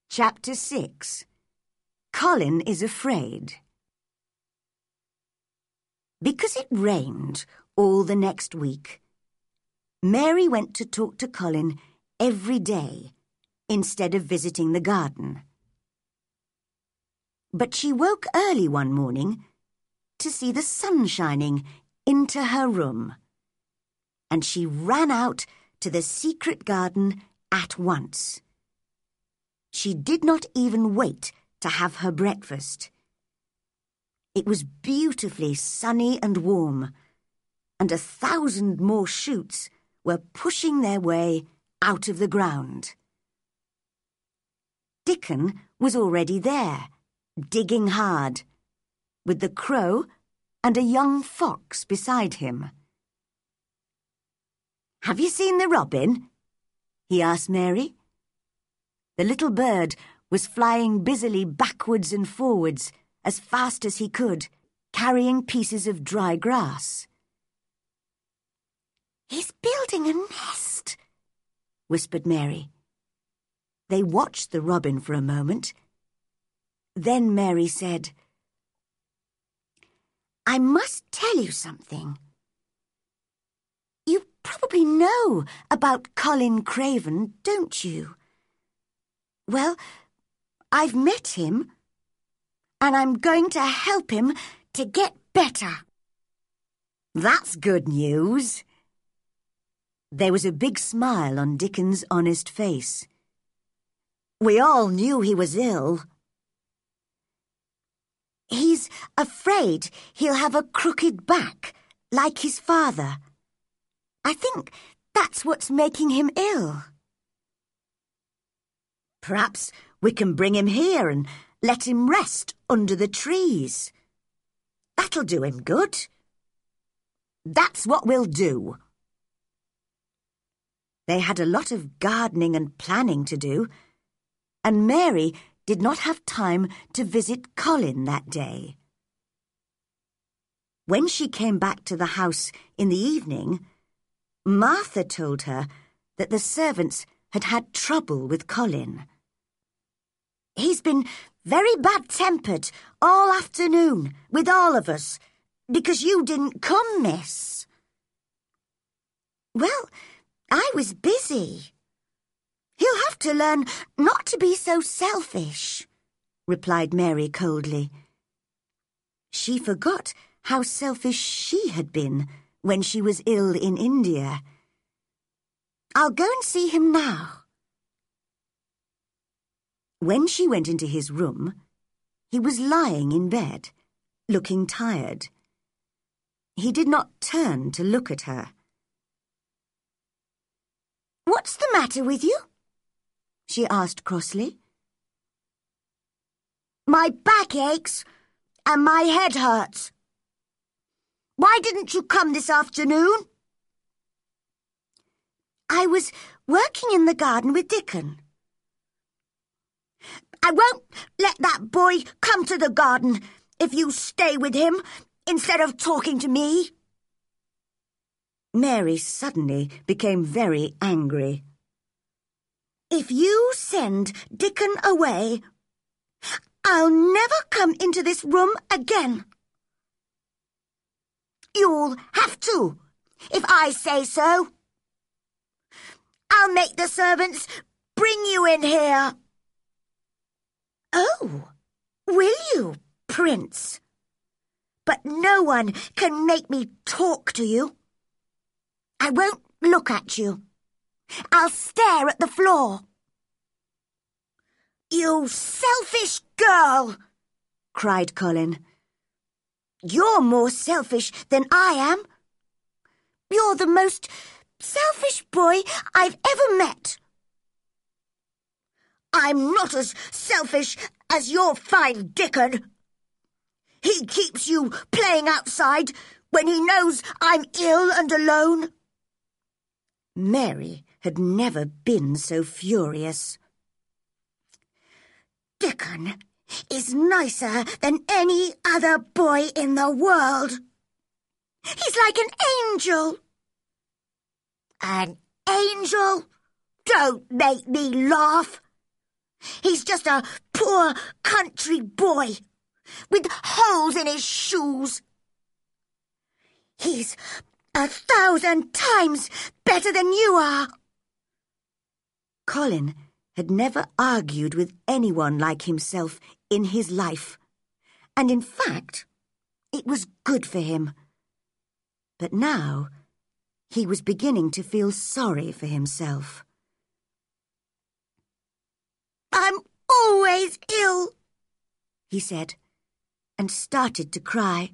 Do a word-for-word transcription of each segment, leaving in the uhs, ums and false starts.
Chapter six. Colin is afraid. Because it rained all the next week, Mary went to talk to Colin every day instead of visiting the garden. But she woke early one morning to see the sun shining into her room, and she ran out to the secret garden at once. She did not even wait to have her breakfast. It was beautifully sunny and warm, and a thousand more shoots were pushing their way out of the ground. Dickon was already there, digging hard, with the crow and a young fox beside him. "Have you seen the robin?" he asked Mary. The little bird was flying busily backwards and forwards as fast as he could, carrying pieces of dry grass. "He's building a nest," whispered Mary. They watched the robin for a moment. Then Mary said, "I must tell you something. You probably know about Colin Craven, don't you? Well, I've met him, and I'm going to help him to get better." "That's good news." There was a big smile on Dickon's honest face. "We all knew he was ill." "He's afraid he'll have a crooked back, like his father. I think that's what's making him ill." "Perhaps we can bring him here and let him rest under the trees. That'll do him good." "That's what we'll do." They had a lot of gardening and planning to do, and Mary did not have time to visit Colin that day. When she came back to the house in the evening, Martha told her that the servants had had trouble with Colin. "He's been very bad-tempered all afternoon with all of us because you didn't come, miss." "Well, I was busy. He'll have to learn not to be so selfish," replied Mary coldly. She forgot how selfish she had been when she was ill in India. "I'll go and see him now." When she went into his room, he was lying in bed, looking tired. He did not turn to look at her. "What's the matter with you?" she asked crossly. "My back aches and my head hurts. Why didn't you come this afternoon?" "I was working in the garden with Dickon." "I won't let that boy come to the garden if you stay with him instead of talking to me." Mary suddenly became very angry. "If you send Dickon away, I'll never come into this room again." "You'll have to, if I say so. I'll make the servants bring you in here." "Oh, will you, Prince? But no one can make me talk to you. I won't look at you. I'll stare at the floor." "You selfish girl!" cried Colin. "You're more selfish than I am. You're the most selfish boy I've ever met." "I'm not as selfish as your fine Dickon. He keeps you playing outside when he knows I'm ill and alone." Mary had never been so furious. "Dickon is nicer than any other boy in the world. He's like an angel." "An angel? Don't make me laugh. He's just a poor country boy with holes in his shoes. He's a thousand times better than you are. Colin had never argued with anyone like himself in his life, and in fact, it was good for him. But now, he was beginning to feel sorry for himself. "I'm always ill," he said, and started to cry.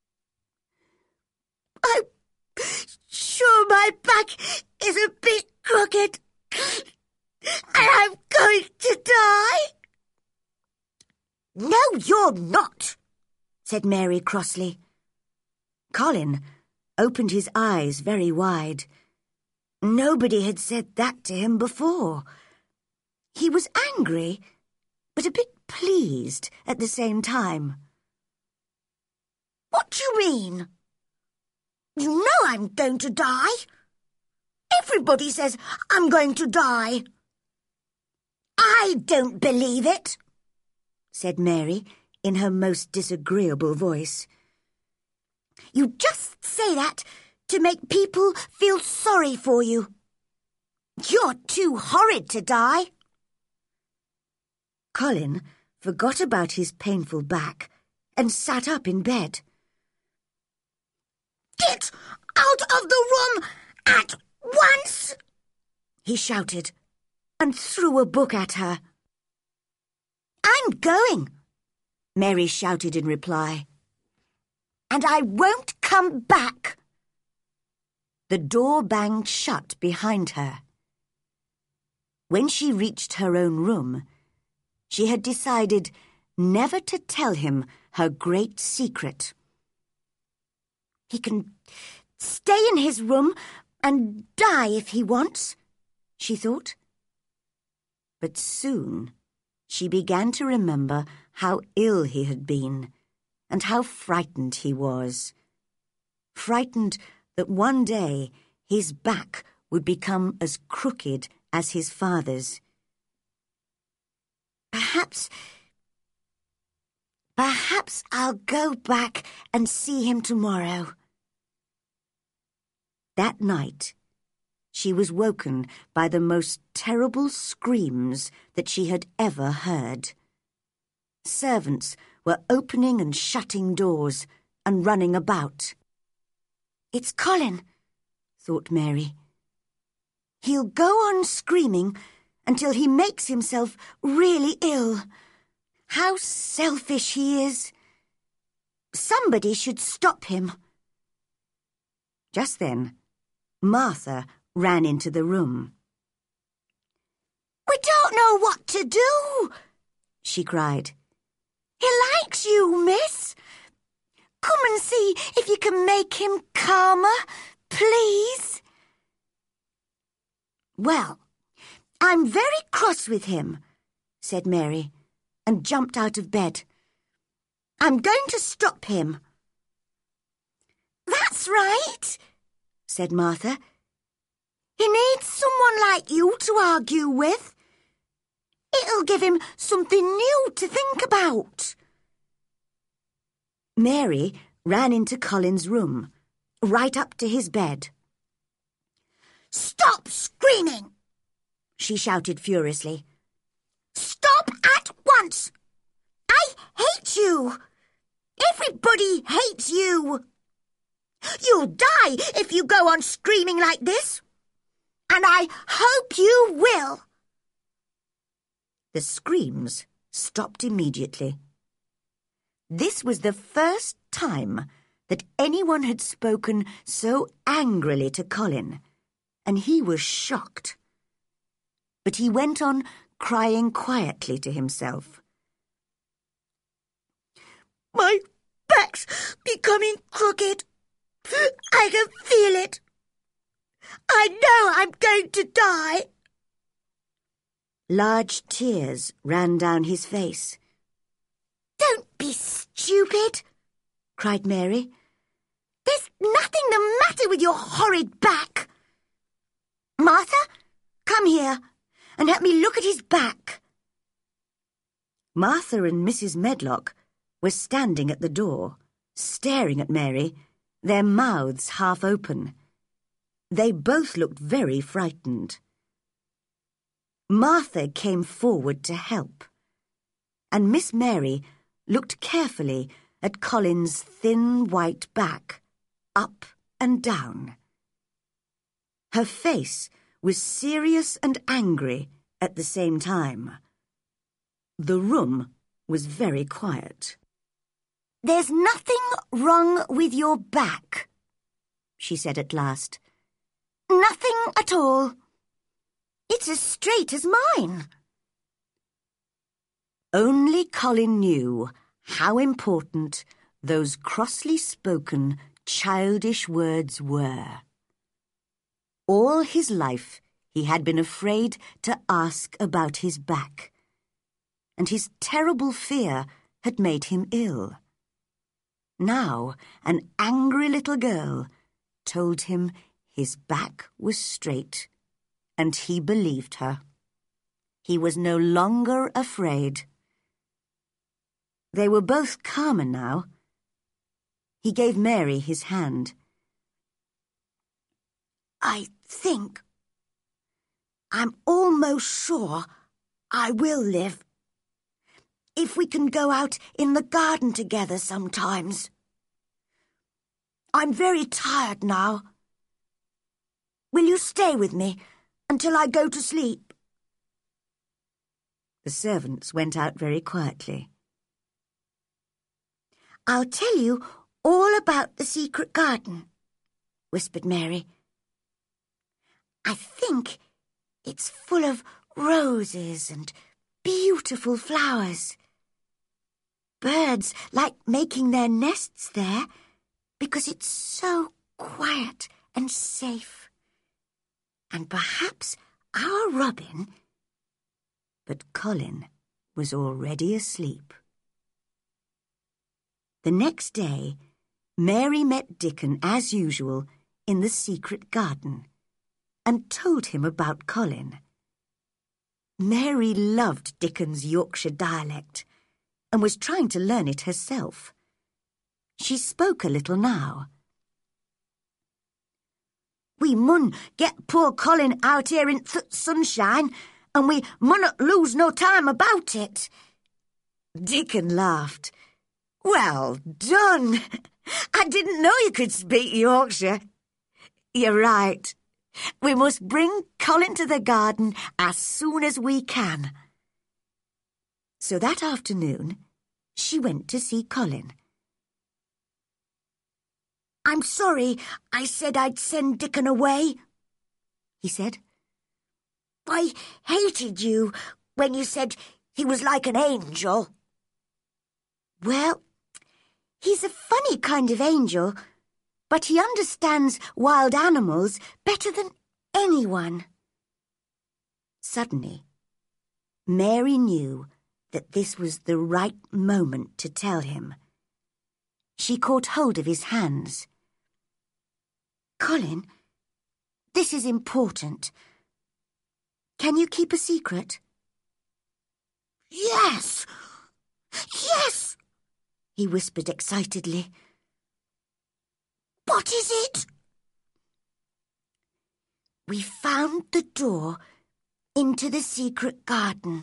"I'm sure my back is a bit crooked, and I'm going to die." "No, you're not," said Mary crossly. Colin opened his eyes very wide. Nobody had said that to him before. He was angry, but a bit pleased at the same time. "What do you mean? You know I'm going to die. Everybody says I'm going to die." "I don't believe it," said Mary in her most disagreeable voice. "You just say that to make people feel sorry for you. You're too horrid to die." Colin forgot about his painful back and sat up in bed. "Get out of the room at once!" he shouted, and threw a book at her. "I'm going," Mary shouted in reply. "And I won't come back." The door banged shut behind her. When she reached her own room, she had decided never to tell him her great secret. "He can stay in his room and die if he wants," she thought. But soon she began to remember how ill he had been and how frightened he was. Frightened that one day his back would become as crooked as his father's. Perhaps, perhaps I'll go back and see him tomorrow." That night, she was woken by the most terrible screams that she had ever heard. Servants were opening and shutting doors and running about. "It's Colin," thought Mary. "He'll go on screaming until he makes himself really ill. How selfish he is! Somebody should stop him." Just then, Martha ran into the room. "We don't know what to do," she cried. "He likes you, miss. Come and see if you can make him calmer, please." "Well, I'm very cross with him," said Mary, and jumped out of bed. "I'm going to stop him." "That's right," said Martha. "He needs someone like you to argue with. It'll give him something new to think about." Mary ran into Colin's room, right up to his bed. "Stop screaming!" she shouted furiously. "Stop at once! I hate you! Everybody hates you! You'll die if you go on screaming like this, and I hope you will." The screams stopped immediately. This was the first time that anyone had spoken so angrily to Colin, and he was shocked. But he went on crying quietly to himself. "My back's becoming crooked. I can feel it. I know I'm going to die." Large tears ran down his face. "Don't be stupid," cried Mary. "There's nothing the matter with your horrid back. Martha, come here and help me look at his back." Martha and Missus Medlock were standing at the door, staring at Mary, their mouths half open. They both looked very frightened. Martha came forward to help, and Miss Mary looked carefully at Colin's thin white back, up and down. Her face was serious and angry at the same time. The room was very quiet. "There's nothing wrong with your back," she said at last. "Nothing at all. It's as straight as mine." Only Colin knew how important those crossly spoken, childish words were. All his life he had been afraid to ask about his back, and his terrible fear had made him ill. Now an angry little girl told him his back was straight, and he believed her. He was no longer afraid. They were both calmer now. He gave Mary his hand. "I think, I'm almost sure I will live, if we can go out in the garden together sometimes. I'm very tired now. Will you stay with me until I go to sleep?" The servants went out very quietly. "I'll tell you all about the secret garden," whispered Mary. "I think it's full of roses and beautiful flowers. Birds like making their nests there because it's so quiet and safe. And perhaps our Robin..." But Colin was already asleep. The next day, Mary met Dickon as usual in the secret garden and told him about Colin. Mary loved Dickon's Yorkshire dialect and was trying to learn it herself. She spoke a little now. "We mun get poor Colin out here in th' sunshine, and we munnot lose no time about it." Dickon laughed. "Well done! I didn't know you could speak Yorkshire. You're right. We must bring Colin to the garden as soon as we can." So that afternoon, she went to see Colin. "I'm sorry I said I'd send Dickon away," he said. "I hated you when you said he was like an angel." "Well, he's a funny kind of angel, but he understands wild animals better than anyone." Suddenly, Mary knew that this was the right moment to tell him. She caught hold of his hands. "Colin, this is important. Can you keep a secret?" "Yes! Yes!" he whispered excitedly. "What is it?" "We found the door into the secret garden."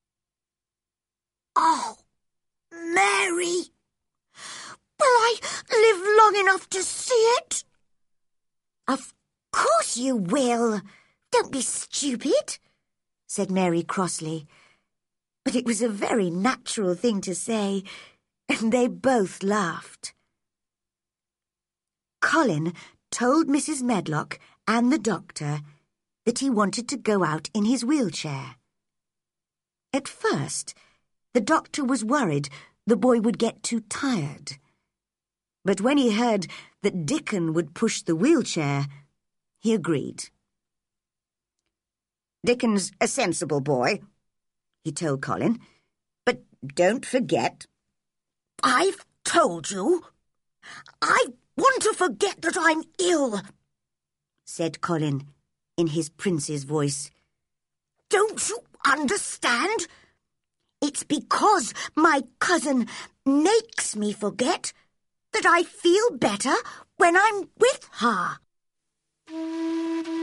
"Oh, Mary! Will I live long enough to see it?" "Of course you will. Don't be stupid," said Mary crossly. But it was a very natural thing to say, and they both laughed. Colin told Missus Medlock and the doctor that he wanted to go out in his wheelchair. At first, the doctor was worried the boy would get too tired. But when he heard that Dickon would push the wheelchair, he agreed. "Dickon's a sensible boy," he told Colin. "But don't forget..." "I've told you. I want to forget that I'm ill," said Colin in his prince's voice. "Don't you understand? It's It's because my cousin makes me forget that I feel better when I'm with her.